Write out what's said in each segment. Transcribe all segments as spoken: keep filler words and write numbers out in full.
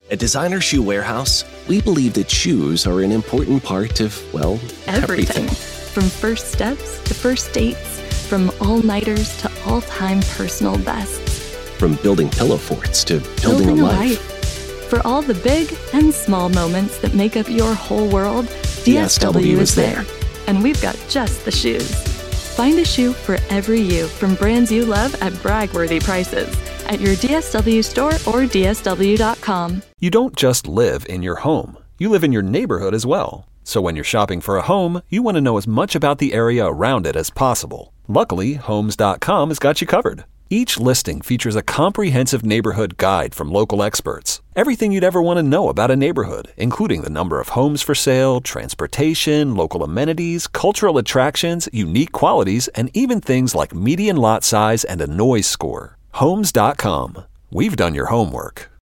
At Designer Shoe Warehouse, we believe that shoes are an important part of, well, everything. everything. From first steps to first dates, from all-nighters to all-time personal bests. From building pillow forts to building, Building a a life. life. For all the big and small moments that make up your whole world, D S W is there. And we've got just the shoes. Find a shoe for every you from brands you love at brag-worthy prices at your D S W store or D S W dot com. You don't just live in your home. You live in your neighborhood as well. So when you're shopping for a home, you want to know as much about the area around it as possible. Luckily, Homes dot com has got you covered. Each listing features a comprehensive neighborhood guide from local experts. Everything you'd ever want to know about a neighborhood, including the number of homes for sale, transportation, local amenities, cultural attractions, unique qualities, and even things like median lot size and a noise score. Homes dot com. We've done your homework.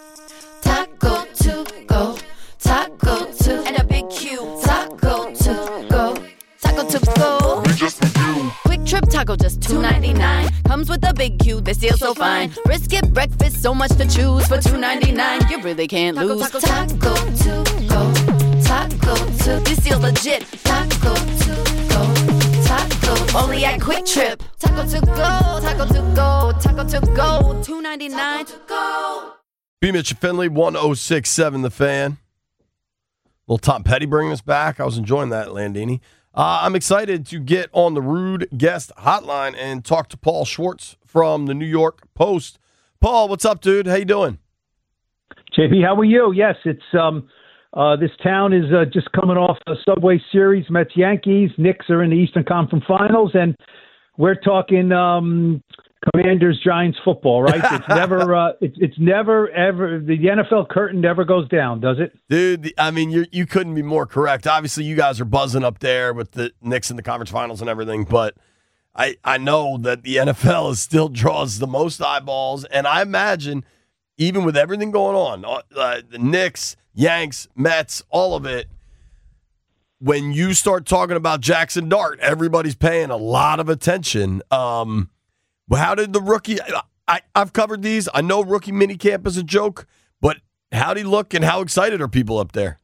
Taco to go, taco to, and a big Q. Taco to go, taco to go. Just for you. Quick Trip Taco, just two ninety-nine. Comes with a big Q, they seal so fine. Brisket breakfast, so much to choose for two ninety-nine. You really can't lose. Taco, taco, taco to go, taco to. This seal legit. Taco to go, taco. Only at Quick Trip. Taco to go, taco to go, taco to go. two ninety-nine. Taco to go. B. Mitch Finley, one oh six point seven The Fan. Little Tom Petty bringing us back. I was enjoying that, Landini. Uh, I'm excited to get on the Rude Guest Hotline and talk to Paul Schwartz from the New York Post. Paul, what's up, dude? How you doing? J B, how are you? Yes, it's um, uh, this town is uh, just coming off the Subway Series. Mets, Yankees, Knicks are in the Eastern Conference Finals, and we're talking um, Commanders, Giants football, right? It's never, uh, it's it's never ever the N F L curtain never goes down, does it? Dude, I mean, you you couldn't be more correct. Obviously, you guys are buzzing up there with the Knicks in the conference finals and everything, but I I know that the N F L is still draws the most eyeballs, and I imagine even with everything going on, uh, the Knicks, Yanks, Mets, all of it. When you start talking about Jackson Dart, everybody's paying a lot of attention. Um, how did the rookie? I, I've covered these. I know rookie minicamp is a joke, but how did he look and how excited are people up there?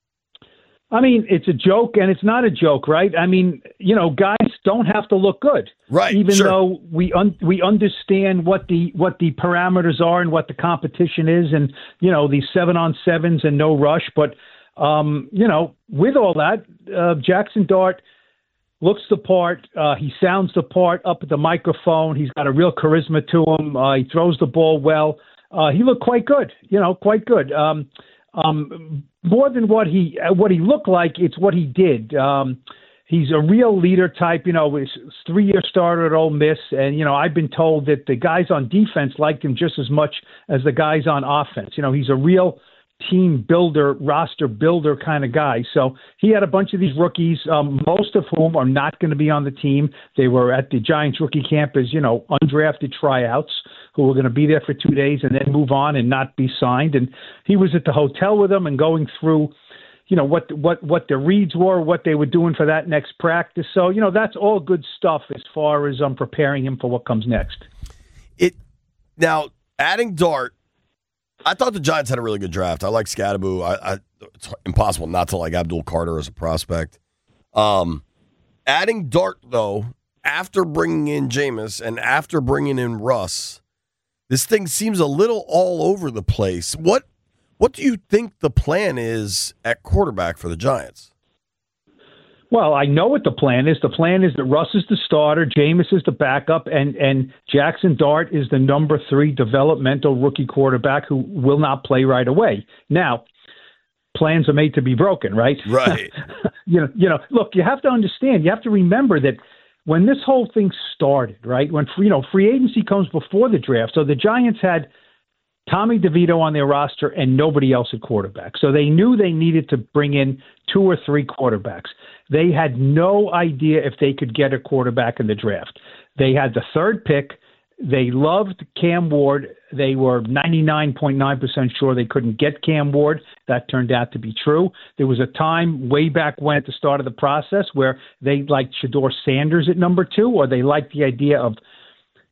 I mean, it's a joke and it's not a joke, right? I mean, you know, guys don't have to look good, right? Even sure. though we un- we understand what the what the parameters are and what the competition is, and you know, these seven on sevens and no rush. But um, you know, with all that, uh, Jackson Dart looks the part. Uh, he sounds the part up at the microphone. He's got a real charisma to him. Uh, he throws the ball well. Uh, he looked quite good, you know, quite good. Um, um, more than what he what he looked like, it's what he did. Um, he's a real leader type. You know, he's a three-year starter at Ole Miss, and you know, I've been told that the guys on defense liked him just as much as the guys on offense. You know, he's a real team builder, roster builder kind of guy. So he had a bunch of these rookies, um, most of whom are not going to be on the team. They were at the Giants rookie camp as, you know, undrafted tryouts who were going to be there for two days and then move on and not be signed. And he was at the hotel with them and going through, you know, what, what, what the reads were, what they were doing for that next practice. So, you know, that's all good stuff as far as um, preparing him for what comes next. It now adding Dart, I thought the Giants had a really good draft. I like Scadaboo. I, I, it's impossible not to like Abdul Carter as a prospect. Um, adding Dart, though, after bringing in Jameis and after bringing in Russ, this thing seems a little all over the place. What what do you think the plan is at quarterback for the Giants? Well, I know what the plan is. The plan is that Russ is the starter, Jameis is the backup, and, and Jackson Dart is the number three developmental rookie quarterback who will not play right away. Now, plans are made to be broken, right? Right. you know, you know. Look, you have to understand. You have to remember that when this whole thing started, right? When you know free agency comes before the draft, so the Giants had Tommy DeVito on their roster and nobody else at quarterback. So they knew they needed to bring in two or three quarterbacks. They had no idea if they could get a quarterback in the draft. They had the third pick. They loved Cam Ward. They were ninety-nine point nine percent sure they couldn't get Cam Ward. That turned out to be true. There was a time way back when at the start of the process where they liked Shedeur Sanders at number two, or they liked the idea of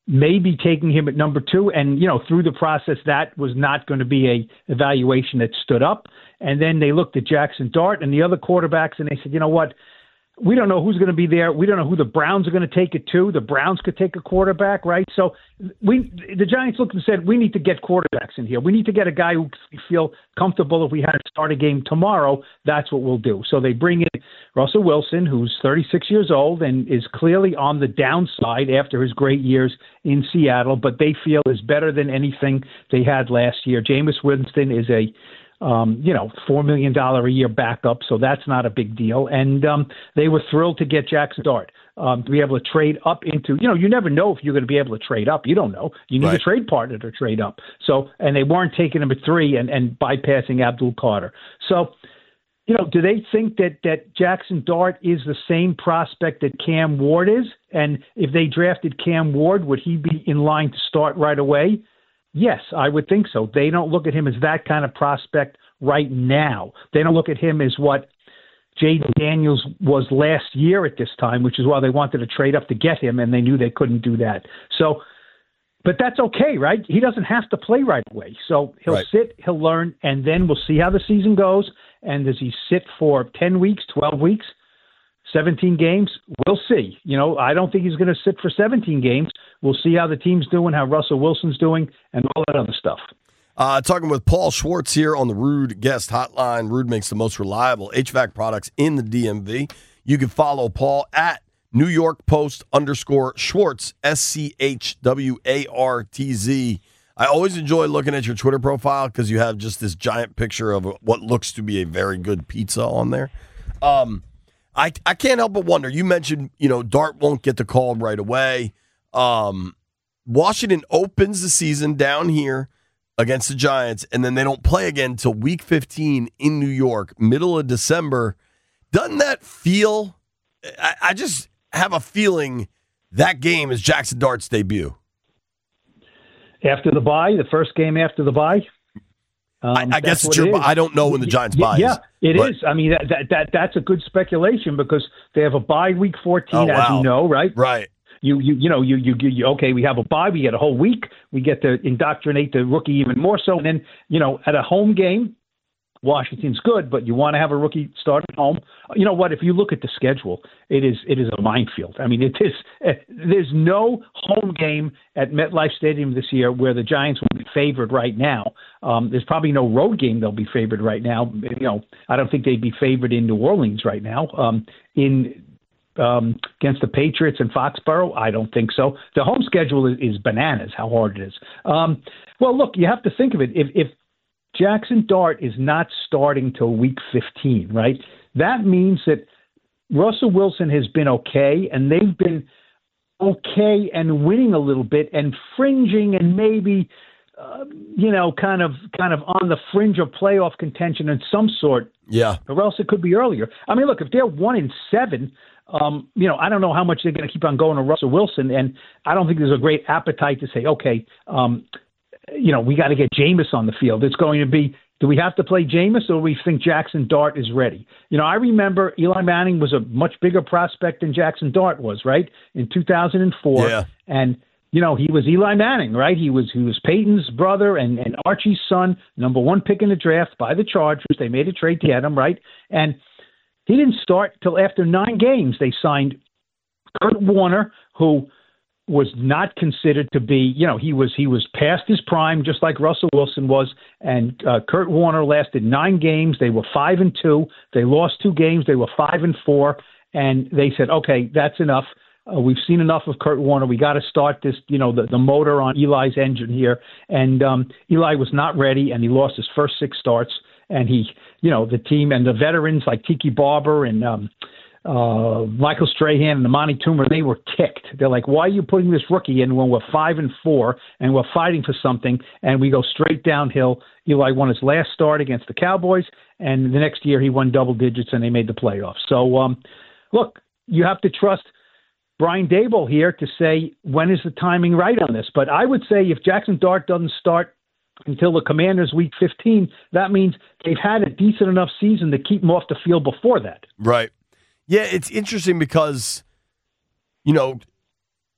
maybe taking him at number two. And, you know, through the process, that was not going to be a evaluation that stood up. And then they looked at Jackson Dart and the other quarterbacks, and they said, you know what? We don't know who's going to be there. We don't know who the Browns are going to take it to. The Browns could take a quarterback, right? So we, the Giants looked and said, we need to get quarterbacks in here. We need to get a guy who we feel comfortable. If we had to start a game tomorrow, that's what we'll do. So they bring in Russell Wilson, who's thirty-six years old and is clearly on the downside after his great years in Seattle, but they feel is better than anything they had last year. Jameis Winston is a Um, you know, four million dollars a year backup, so that's not a big deal. And um, they were thrilled to get Jackson Dart um, to be able to trade up into, you know, you never know if you're going to be able to trade up. You don't know. You need right. a trade partner to trade up. So, and they weren't taking him at three and, and bypassing Abdul Carter. So, you know, do they think that, that Jackson Dart is the same prospect that Cam Ward is? And if they drafted Cam Ward, would he be in line to start right away? Yes, I would think so. They don't look at him as that kind of prospect right now. They don't look at him as what Jaden Daniels was last year at this time, which is why they wanted to trade up to get him, and they knew they couldn't do that. So, but that's okay, right? He doesn't have to play right away. So he'll right. sit, he'll learn, and then we'll see how the season goes. And does he sit for ten weeks, twelve weeks, seventeen games? We'll see. You know, I don't think he's going to sit for seventeen games. We'll see how the team's doing, how Russell Wilson's doing, and all that other stuff. Uh, talking with Paul Schwartz here on the Ruud Guest Hotline. Ruud makes the most reliable H V A C products in the D M V. You can follow Paul at New York Post underscore Schwartz, S C H W A R T Z. I always enjoy looking at your Twitter profile because you have just this giant picture of what looks to be a very good pizza on there. Um, I I can't help but wonder. You mentioned, you know, Dart won't get the call right away. Um, Washington opens the season down here against the Giants, and then they don't play again until week fifteen in New York, middle of December. Doesn't that feel I, – I just have a feeling that game is Jackson Dart's debut. After the bye, the first game after the bye? Um, I, I guess it's your. It I don't know when the Giants' bye yeah, is. Yeah, it but. is. I mean, that, that that that's a good speculation because they have a bye week fourteen, oh, as wow. you know, right? Right. You you you know you, you you okay. We have a bye. We get a whole week. We get to indoctrinate the rookie even more so. And then you know at a home game, Washington's good, but you want to have a rookie start at home. You know what? If you look at the schedule, it is it is a minefield. I mean, it is. There's no home game at MetLife Stadium this year where the Giants will be favored right now. Um, there's probably no road game they'll be favored right now. You know, I don't think they'd be favored in New Orleans right now. Um, in um, against the Patriots in Foxborough, I don't think so. The home schedule is, is bananas. How hard it is. Um, well, look, you have to think of it. If if Jackson Dart is not starting till week fifteen, right? That means that Russell Wilson has been okay, and they've been okay and winning a little bit and fringing and maybe, uh, you know, kind of kind of on the fringe of playoff contention in some sort. Yeah. Or else it could be earlier. I mean, look, if they're one in seven, um, you know, I don't know how much they're going to keep on going to Russell Wilson, and I don't think there's a great appetite to say, okay, um, you know, we got to get Jameis on the field. It's going to be, do we have to play Jameis or do we think Jackson Dart is ready? You know, I remember Eli Manning was a much bigger prospect than Jackson Dart was, right? In two thousand four. Yeah. And, you know, he was Eli Manning, right? He was he was Peyton's brother and, and Archie's son, number one pick in the draft by the Chargers. They made a trade to get him, right? And he didn't start till after nine games. They signed Kurt Warner, who was not considered to be, you know, he was he was past his prime, just like Russell Wilson was. And uh, Kurt Warner lasted nine games. They were five and two. They lost two games. They were five and four. And they said, okay, that's enough. Uh, we've seen enough of Kurt Warner. We got to start this, you know, the, the motor on Eli's engine here. And um, Eli was not ready, and he lost his first six starts. And he, you know, the team and the veterans like Tiki Barber and um, Uh, Michael Strahan and Amani Toomer, they were ticked. They're like, why are you putting this rookie in when we're five and four and we're fighting for something and we go straight downhill? Eli won his last start against the Cowboys, and the next year he won double digits and they made the playoffs. So, um, look, you have to trust Brian Daboll here to say when is the timing right on this. But I would say if Jackson Dart doesn't start until the Commanders week fifteen, that means they've had a decent enough season to keep him off the field before that. Right. Yeah, it's interesting because, you know,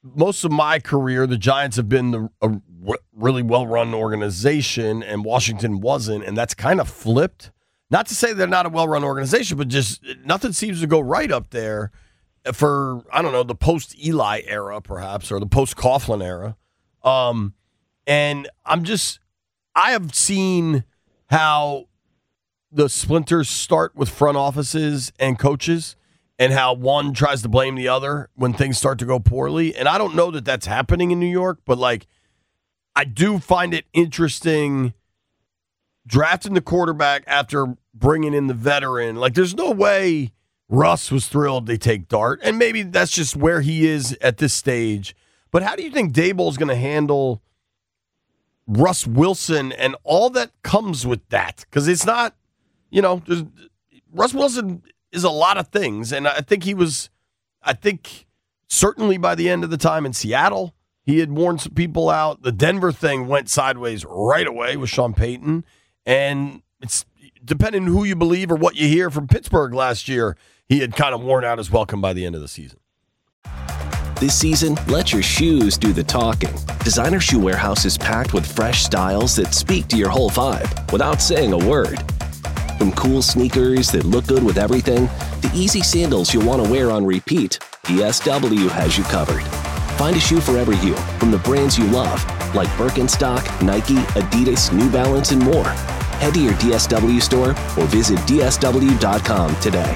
most of my career, the Giants have been the, a really well-run organization, and Washington wasn't, and that's kind of flipped. Not to say they're not a well-run organization, but just nothing seems to go right up there for, I don't know, the post-Eli era, perhaps, or the post-Coughlin era. Um, and I'm just, I have seen how the splinters start with front offices and coaches, and how one tries to blame the other when things start to go poorly. And I don't know that that's happening in New York, but, like, I do find it interesting drafting the quarterback after bringing in the veteran. Like, there's no way Russ was thrilled they take Dart, and maybe that's just where he is at this stage. But how do you think Daboll is going to handle Russ Wilson and all that comes with that? Because it's not, you know, Russ Wilson is a lot of things, and I think he was, I think certainly by the end of the time in Seattle, he had worn some people out. The Denver thing went sideways right away with Sean Payton, and it's depending on who you believe or what you hear from Pittsburgh last year, he had kind of worn out his welcome by the end of the season. This season, let your shoes do the talking. Designer Shoe Warehouse is packed with fresh styles that speak to your whole vibe without saying a word. From cool sneakers that look good with everything, to easy sandals you'll want to wear on repeat, D S W has you covered. Find a shoe for every you, from the brands you love, like Birkenstock, Nike, Adidas, New Balance, and more. Head to your D S W store or visit D S W dot com today.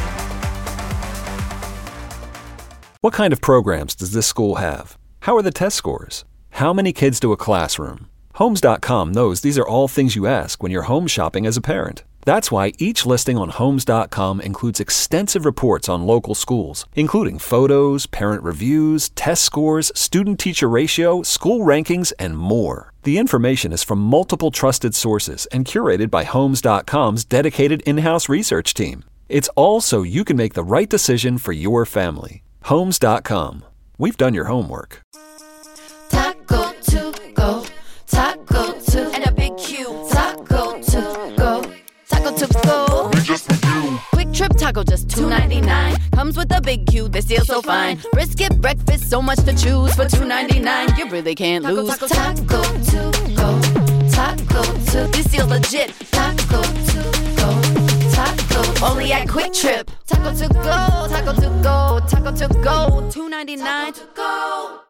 What kind of programs does this school have? How are the test scores? How many kids do a classroom? Homes dot com knows these are all things you ask when you're home shopping as a parent. That's why each listing on Homes dot com includes extensive reports on local schools, including photos, parent reviews, test scores, student-teacher ratio, school rankings, and more. The information is from multiple trusted sources and curated by Homes dot com's dedicated in-house research team. It's all so you can make the right decision for your family. Homes dot com. We've done your homework. Taco to go, taco to, and a big Q. Taco to go, taco to go. Just for you. Quick Trip Taco, just two ninety-nine. Comes with a big Q, they steal so fine. Brisket breakfast, so much to choose for two ninety-nine. You really can't taco, lose. Taco, taco to go, taco to. This deal's legit. Taco to go, taco. Only at Quick Trip. Taco to go, taco to go, taco to go. two ninety-nine to go.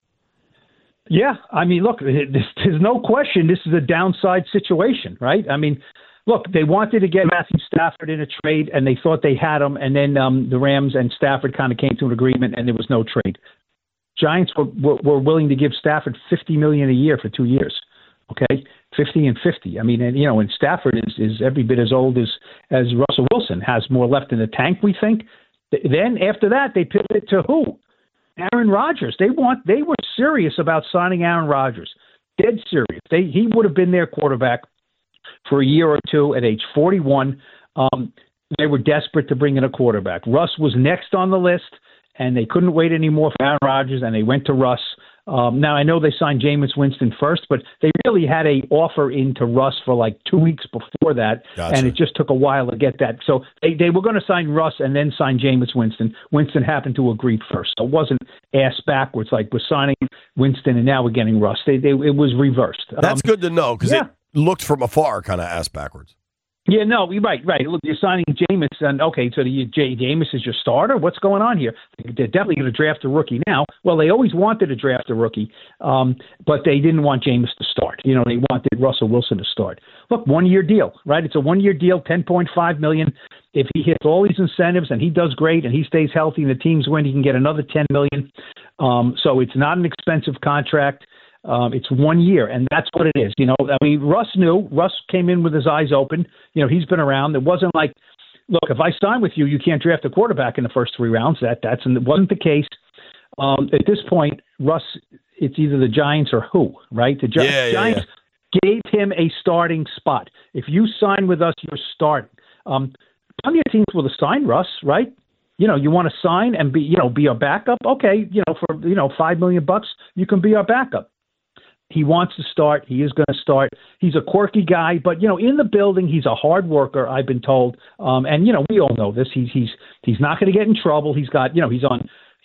Yeah, I mean, look, there's no question this is a downside situation, right? I mean, look, they wanted to get Matthew Stafford in a trade, and they thought they had him, and then um, the Rams and Stafford kind of came to an agreement, and there was no trade. Giants were, were, were willing to give Stafford fifty million dollars a year for two years, okay? fifty and fifty. I mean, and, you know, and Stafford is, is every bit as old as, as Russell Wilson, has more left in the tank, we think. Then after that, they pivoted to who? Aaron Rodgers. They want. They were serious about signing Aaron Rodgers. Dead serious. They he would have been their quarterback for a year or two at age forty-one. Um, they were desperate to bring in a quarterback. Russ was next on the list, and they couldn't wait anymore for Aaron Rodgers, and they went to Russ. Um, now, I know they signed Jameis Winston first, but they really had a offer into Russ for like two weeks before that, gotcha. And it just took a while to get that. So they, they were going to sign Russ and then sign Jameis Winston. Winston happened to agree first. So it wasn't ass backwards, like we're signing Winston and now we're getting Russ. They, they, it was reversed. That's um, good to know because yeah. it looked from afar kind of ass backwards. Yeah, no, you're right, right. Look, you're signing Jameis, and okay, so the J- Jameis is your starter? What's going on here? They're definitely going to draft a rookie now. Well, they always wanted to draft a rookie, um, but they didn't want Jameis to start. You know, they wanted Russell Wilson to start. Look, one-year deal, right? It's a one-year deal, ten point five million dollars. If he hits all these incentives and he does great and he stays healthy and the teams win, he can get another ten million dollars. Um, so it's not an expensive contract. Um, it's one year, and that's what it is. You know, I mean, Russ knew. Russ came in with his eyes open. You know, he's been around. It wasn't like, look, if I sign with you, you can't draft a quarterback in the first three rounds. That that's and it wasn't the case. Um, at this point, Russ, it's either the Giants or who, right? The Gi- yeah, yeah, Giants yeah. gave him a starting spot. If you sign with us, you're starting. Um, plenty of teams will assign Russ, right? You know, you want to sign and be, you know, be our backup. Okay, you know, for you know five million bucks, you can be our backup. He wants to start. He is going to start. He's a quirky guy, but you know, in the building, he's a hard worker. I've been told, um, and you know, we all know this. He's he's he's not going to get in trouble. He's got, you know, he's on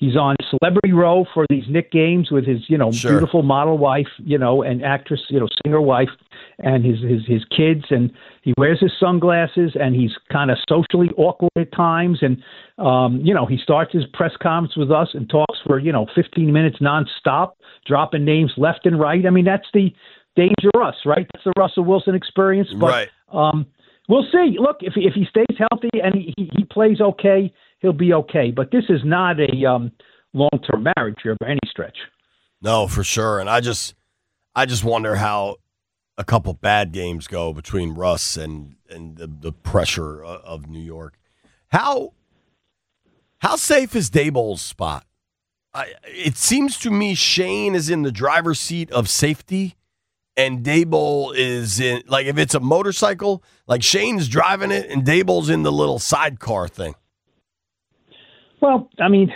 He's on Celebrity Row for these Knick games with his, you know, Sure. beautiful model wife, you know, and actress, you know, singer wife, and his his his kids. And he wears his sunglasses, and he's kind of socially awkward at times. And um, you know, he starts his press conference with us and talks for you know fifteen minutes nonstop, dropping names left and right. I mean, that's the Danger Russ, right? That's the Russell Wilson experience. But, Right. Um, we'll see. Look, if if he stays healthy and he, he, he plays okay, he'll be okay. But this is not a um, long-term marriage here by any stretch. No, for sure. And I just, I just wonder how a couple bad games go between Russ and and the, the pressure of, of New York. How how safe is Daboll's spot? I, it seems to me Shane is in the driver's seat of safety, and Daboll is in, like, if it's a motorcycle, like Shane's driving it, and Daboll's in the little sidecar thing. Well, I mean,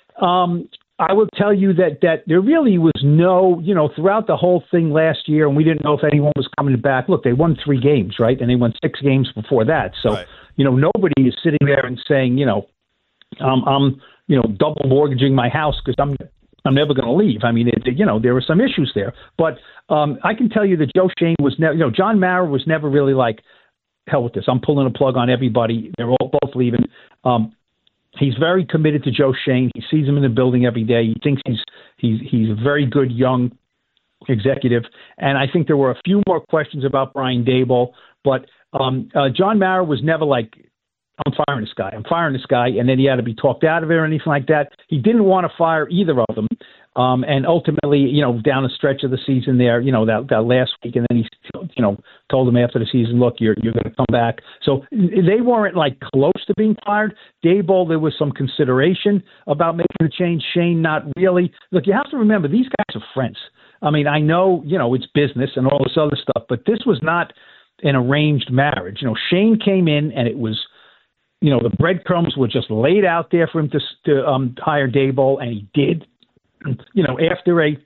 um, I will tell you that that there really was no, you know, throughout the whole thing last year, and we didn't know if anyone was coming back. Look, they won three games, right? And they won six games before that. So, Right. you know, nobody is sitting there and saying, you know, um, I'm, you know, double mortgaging my house because I'm I'm never going to leave. I mean, it, you know, there were some issues there. But um, I can tell you that Joe Shane was never, you know, John Mara was never really like, hell with this. I'm pulling a plug on everybody. They're all both leaving. Um, He's very committed to Joe Shane. He sees him in the building every day. He thinks he's he's he's a very good young executive. And I think there were a few more questions about Brian Daboll, but um, uh, John Mara was never like, I'm firing this guy. I'm firing this guy, and then he had to be talked out of it or anything like that. He didn't want to fire either of them. Um, and ultimately, you know, down the stretch of the season there, you know, that, that last week, and then he, you know, told them after the season, look, you're you're going to come back. So they weren't like close to being fired. Daboll, there was some consideration about making the change. Shane, not really. Look, you have to remember, these guys are friends. I mean, I know, you know, it's business and all this other stuff, but this was not an arranged marriage. You know, Shane came in and it was, you know, the breadcrumbs were just laid out there for him to, to um, hire Daboll, and he did. You know, after a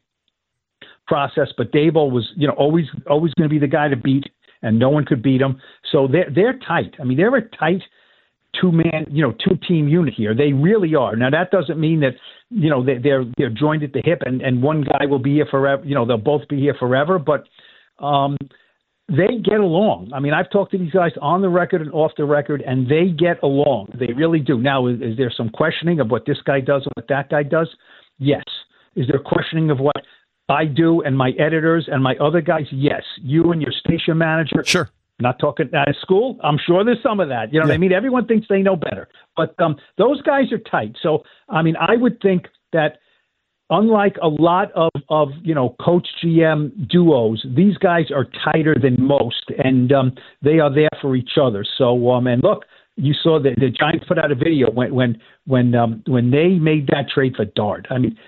process, but Daboll was, you know, always always going to be the guy to beat, and no one could beat him. So they're they're tight. I mean, they're a tight two man, you know, two team unit here. They really are. Now that doesn't mean that, you know, they, they're they're joined at the hip, and, and one guy will be here forever. You know, they'll both be here forever, but um, they get along. I mean, I've talked to these guys on the record and off the record, and they get along. They really do. Now, is, is there some questioning of what this guy does and what that guy does? Yes. Is there questioning of what I do and my editors and my other guys? Yes. You and your station manager? Sure. Not talking at school? I'm sure there's some of that. You know Yeah. what I mean? Everyone thinks they know better. But um, those guys are tight. So, I mean, I would think that unlike a lot of, of you know, coach G M duos, these guys are tighter than most, and um, they are there for each other. So, um, and look, you saw that the Giants put out a video when when when um, when they made that trade for Dart. I mean,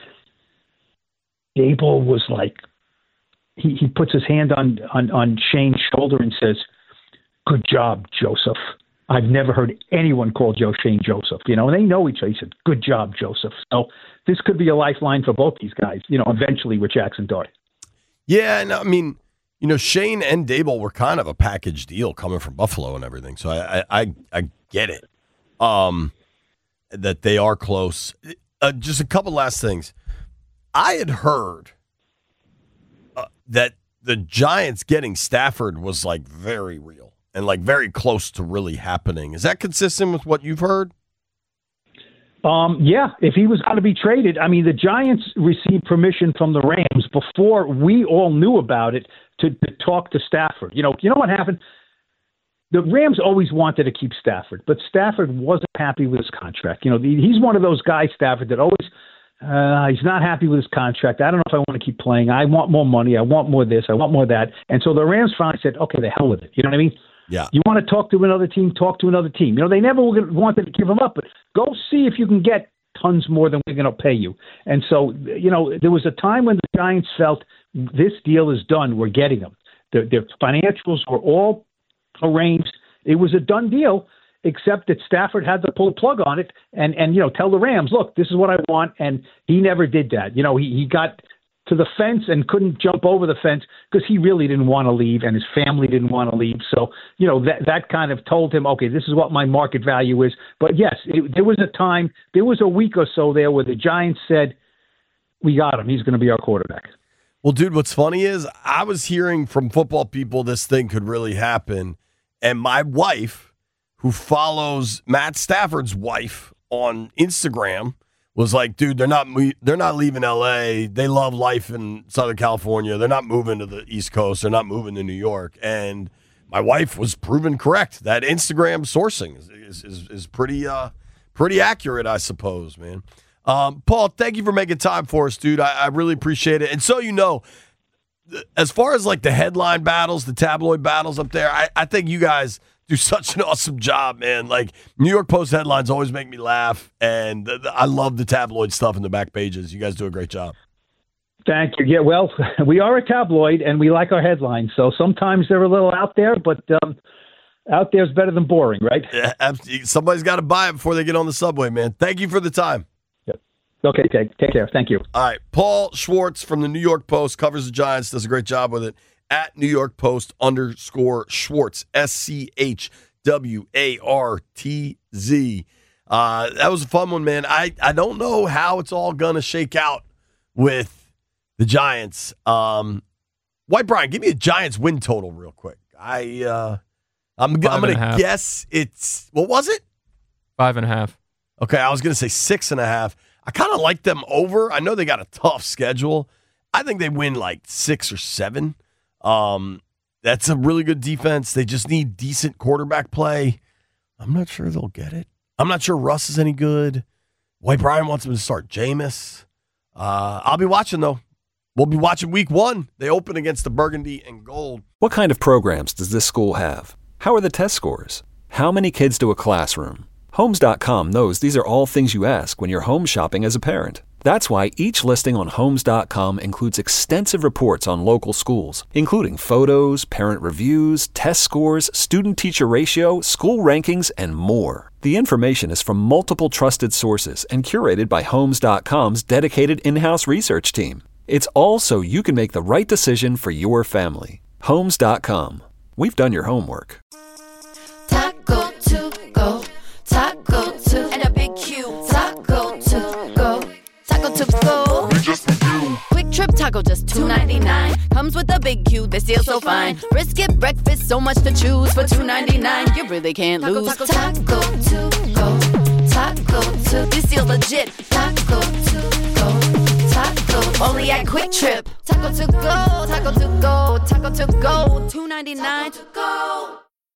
Daboll was like, he, he puts his hand on, on, on Shane's shoulder and says, "Good job, Joseph." I've never heard anyone call Joe Shane Joseph, you know, and they know each other. He said, "Good job, Joseph." So this could be a lifeline for both these guys, you know, eventually with Jackson Dart. Yeah, and I mean, you know, Shane and Daboll were kind of a package deal coming from Buffalo and everything. So I I, I, I get it, um, that they are close. Uh, just a couple last things. I had heard uh, that the Giants getting Stafford was like very real and like very close to really happening. Is that consistent with what you've heard? Um, yeah, if he was going to be traded, I mean, the Giants received permission from the Rams before we all knew about it to, to talk to Stafford. You know, you know what happened? The Rams always wanted to keep Stafford, but Stafford wasn't happy with his contract. You know, he's one of those guys, Stafford, that always uh, he's not happy with his contract. I don't know if I want to keep playing. I want more money. I want more this. I want more that. And so the Rams finally said, "Okay, the hell with it." You know what I mean? Yeah. You want to talk to another team, talk to another team. You know, they never wanted to give him up, but go see if you can get tons more than we're going to pay you. And so, you know, there was a time when the Giants felt this deal is done. We're getting them. Their, their financials were all arranged. It was a done deal, except that Stafford had to pull the plug on it and, and, you know, tell the Rams, look, this is what I want. And he never did that. You know, he, he got to the fence and couldn't jump over the fence because he really didn't want to leave and his family didn't want to leave. So, you know, that that kind of told him, okay, this is what my market value is. But yes, it, there was a time, there was a week or so there where the Giants said, we got him. He's going to be our quarterback. Well, dude, what's funny is I was hearing from football people this thing could really happen. And my wife, who follows Matt Stafford's wife on Instagram, was like, dude, they're not they're not leaving L A. They love life in Southern California. They're not moving to the East Coast. They're not moving to New York. And my wife was proven correct. That Instagram sourcing is is, is, is pretty uh, pretty accurate, I suppose, man. Um, Paul, thank you for making time for us, dude. I, I really appreciate it. And so you know, as far as like the headline battles, the tabloid battles up there, I, I think you guys do such an awesome job, man. Like, New York Post headlines always make me laugh, and th- th- I love the tabloid stuff in the back pages. You guys do a great job. Thank you. Yeah, well, we are a tabloid, and we like our headlines, so sometimes they're a little out there, but um, out there is better than boring, right? Yeah, absolutely. Somebody's got to buy it before they get on the subway, man. Thank you for the time. Yep. Okay, take, take care. Thank you. All right, Paul Schwartz from the New York Post, covers the Giants, does a great job with it. At New York Post underscore Schwartz, S C H W A R T Z. Uh, that was a fun one, man. I, I don't know how it's all going to shake out with the Giants. Um, White Brian, give me a Giants win total real quick. I, uh, I'm, I'm going to guess it's, what was it? Five and a half. Okay, I was going to say six and a half. I kind of like them over. I know they got a tough schedule. I think they win like six or seven. Um, that's a really good defense. They just need decent quarterback play. I'm not sure they'll get it. I'm not sure Russ is any good. White Brian wants him to start Jameis. Uh, I'll be watching, though. We'll be watching week one. They open against the Burgundy and Gold. What kind of programs does this school have? How are the test scores? How many kids to a classroom? Homes dot com knows these are all things you ask when you're home shopping as a parent. That's why each listing on Homes dot com includes extensive reports on local schools, including photos, parent reviews, test scores, student-teacher ratio, school rankings, and more. The information is from multiple trusted sources and curated by Homes dot com's dedicated in-house research team. It's all so you can make the right decision for your family. Homes dot com. We've done your homework. Taco to go, taco to, and a big Q. Taco to go. Taco to go. Quick Trip Taco, just two ninety-nine. Comes with a big Q, this deal so fine. Brisket breakfast, so much to choose. For two ninety-nine, you really can't lose. Taco, taco, taco to go. Taco to, this deal legit. Taco to go. Taco, only at Quick Trip. Taco to go, taco to go, taco to go. two ninety-nine. Taco to go.